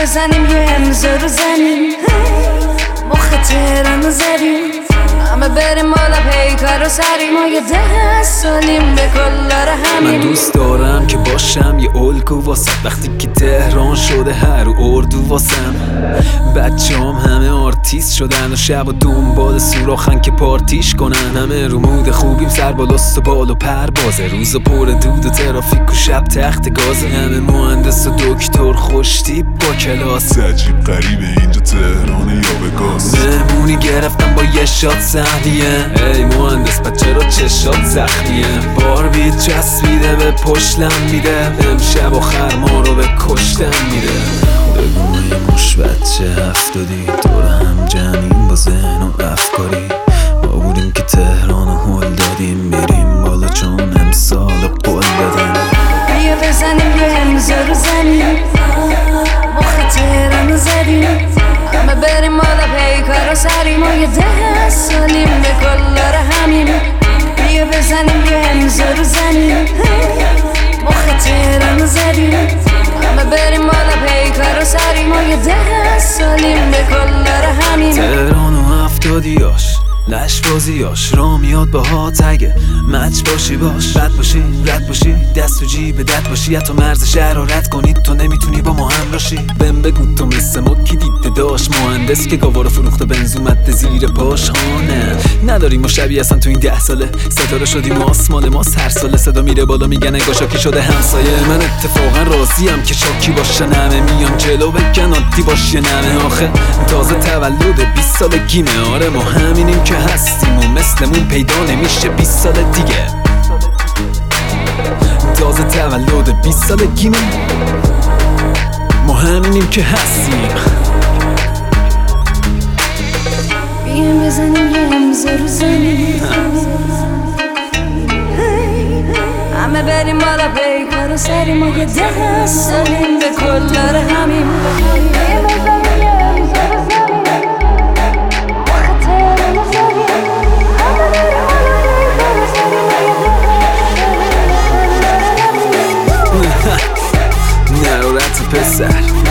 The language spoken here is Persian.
بزنیم یه امضا رو زمین، مخ تهرانو زدیم، همه بریم بالا پیکار و سریم، ما یه 10 سالیم به کلار همین. من دوست دارم که باشم یه الگو واسم، وقتی که تهران شده هر اردو واسم. بچه‌ام همه آرتیست شدن و شب و دنبال سوراخن که پارتیش کنن. همه رو مود خوبیم، سر بالاست و بال و پروازه، روز و پر دود و ترافیک و شب تخت گازه. همه مهندس و دکتر خوشتیپ با کلاس، عجیب غریبه اینجا تهرانه یا وگاس. مهمونی گرفتم با یه شات سهمیه، ای مهندس پس چرا چشات زخمیه؟ باربیت چسبیده به پشتم میده، امشب آخر ما رو به کشتم میده. بگو این مش بچه 70 دور هم جمعیم با ذهن و افکاری، ما بودیم که تهران هل دادیم، میریم بالا چون امسال قول دادیم. بیا بزنیم یه امضا رو زمین، مخ تهرانو زدیم، همه بریم بالا پیکار و سریم، ما یه 10 سالیم به کلار همین. بیا بزنیم یه امضا رو زمین، مخ تهرانو زدیم، همه بریم بالا پیکار و سریم، ما یه 10 سالیم به کلار همین. تهران و 70یاش لش بازیاش را میاد باهات، اگه مچ باشی باش، بد باشی رد باشی، دست تو جیب دد باشی، حتی مرز شهر رو رد کنید تو نمیتونی با ما هم راشی. بهم بگو تو مثل ما کی دیده داشت، مهندس که گاوارو فروخته بنزو مده زیر پاش. نه نداریم ما شبیه اصلا تو این 10 ساله، ستاره شدیم آسمان ماست هر ساله، صدا میره بالا میگن انگار شاکی شده همسایه. من اتفاقا راضیم که شاکی باشه، نمه میام جلو بگن عادی باشه، نمه آخه تازه تولد 20 سالگیمه. آره ما همینیم که هستیم و مثلمون پیدا نمیشه 20 سال دیگه، تازه تولد 20 سالگیمه، ما همینیم که هستیم. بیایم بزنیم یه امضا رو زمین، همه بریم بالا پیکار و سریم، ما یه 10 سالیم به کلار همین. بیایم بزنیم یه امضا رو زمین، مخ تهرانو زدیم، همه بریم بالا پیکار و سریم، ما یه 10 سالیم به کلار همین. نرارت پسر